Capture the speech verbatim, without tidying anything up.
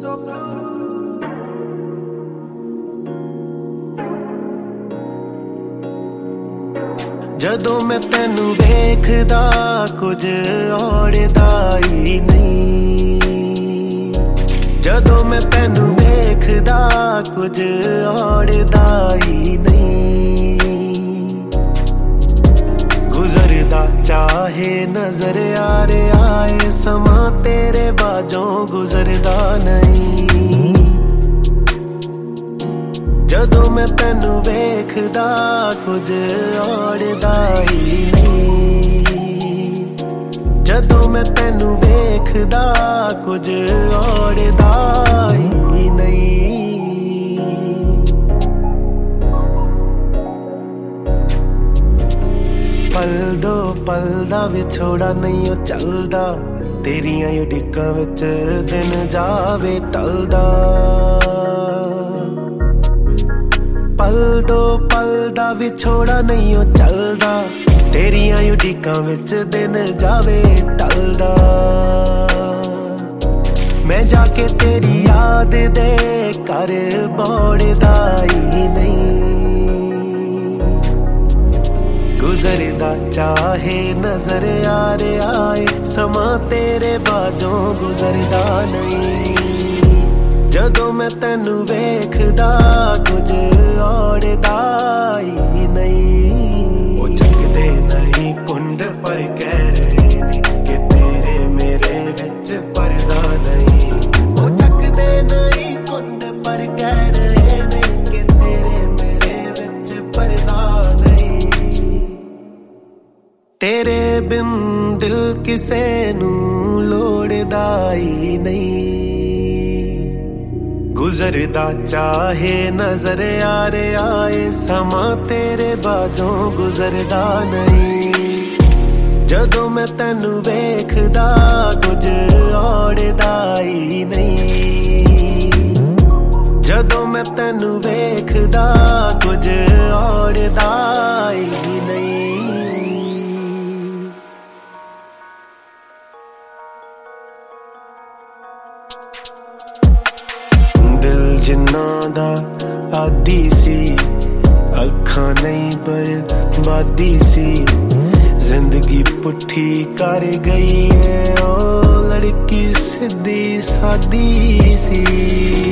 ਜਦੋਂ ਮੈਂ ਤੈਨੂੰ ਵੇਖਦਾ ਕੁਝ ਔੜਦਾ ਹੀ ਨਹੀਂ, ਜਦੋਂ ਮੈਂ ਤੈਨੂੰ ਵੇਖਦਾ ਕੁਝ ਔੜਦਾ ਹੀ ਨਹੀਂ। ਗੁਜ਼ਰਦਾ ਚਾਹੇ ਨਜ਼ਰ ਆ ਰਿਹਾ ਏ ਸਮਾਂ ਤੇਰੇ ਬਾਝੋਂ ਗੁਜ਼ਰਦਾ ਨਹੀਂ। ਜਦੋਂ ਮੈਂ ਤੈਨੂੰ ਵੇਖਦਾ ਕੁਝ ਔੜਦਾ ਹੀ ਨਹੀਂ, ਜਦੋਂ ਮੈਂ ਤੈਨੂੰ ਵੇਖਦਾ ਕੁਝ ਔੜਦਾ ਹੀ ਨਹੀਂ। ਪਲ ਦੋ ਪਲ ਦਾ ਵਿਛੋੜਾ ਨਹੀਂ ਉਹ ਚੱਲਦਾ, ਤੇਰੀਆਂ ਉਡੀਕਾਂ ਵਿੱਚ ਦਿਨ ਜਾਵੇ ਟਲਦਾ। ਪਲ ਦੋ ਪਲ ਦਾ ਵਿਛੋੜਾ ਨਹੀਂ ਉਹ ਚੱਲਦਾ, ਤੇਰੀਆਂ ਉਡੀਕਾਂ ਵਿੱਚ ਦਿਨ ਜਾਵੇ ਟਲਦਾ। ਮੈਂ ਜਾ ਕੇ ਤੇਰੀ ਯਾਦ ਦੇ ਘਰ ਬੋੜਦਾ ਹੀ ਨਹੀਂ। ਗੁਜ਼ਰਦਾ ਚਾਹੇ ਨਜ਼ਰ ਆ ਰਿਹਾ ਏ ਸਮਾਂ ਤੇਰੇ ਬਾਝੋਂ ਗੁਜ਼ਰਦਾ ਨਹੀਂ। ਜਦੋਂ ਮੈਂ ਤੈਨੂੰ ਵੇਖਦਾ ਕੁਝ ਔੜਦਾ ਹੀ ਨਹੀਂ। ਉਹ ਚੱਕਦੇ ਨਹੀਂ ਕੁੰਡ ਪਰ ਕਹਿ ਰਹੇ ਨੇ ਕਿ ਤੇਰੇ ਮੇਰੇ ਵਿੱਚ ਪਰਦਾ ਨਹੀਂ। ਉਹ ਚੱਕਦੇ ਨਹੀਂ ਕੁੰਡ ਪਰ ਕਹਿ ਰਹੇ ਨੇ ਕਿ ਤੇਰੇ ਮੇਰੇ ਵਿੱਚ ਪਰਦਾ ਨਹੀਂ। ਤੇਰੇ ਬਿਨ ਦਿਲ ਕਿਸੇ ਨੂੰ ਲੋੜਦਾ ਹੀ ਨਹੀਂ। ਗੁਜ਼ਰਦਾ ਚਾਹੇ ਨਜ਼ਰ ਆ ਰਿਹਾ ਏ ਸਮਾਂ ਤੇਰੇ ਬਾਝੋਂ ਗੁਜ਼ਰਦਾ ਨਹੀਂ। ਜਦੋਂ ਮੈਂ ਤੈਨੂੰ ਵੇਖਦਾ ਕੁਝ ਔੜਦਾ ਹੀ ਨਹੀਂ, ਜਦੋਂ ਮੈਂ ਤੈਨੂੰ ਵੇਖਦਾ ਕੁਝ ਔੜਦਾ ਹੀ ਨਹੀਂ। ਦਿਲ ਜਿੰਨਾ ਦਾ ਆਦੀ ਸੀ, ਅੱਖਾਂ ਨਹੀਂ ਬਰਬਾਦੀ ਸੀ। ਜ਼ਿੰਦਗੀ ਪੁੱਠੀ ਕਰ ਗਈ ਏ ਉਹ ਲੜਕੀ ਸਿੱਧੀ ਸਾਦੀ ਸੀ।